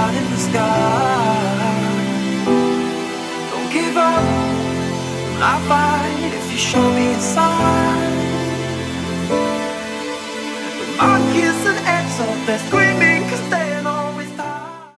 out in the sky. Don't give up, I'll fight if you show me a sign. The mark is an X of the screen.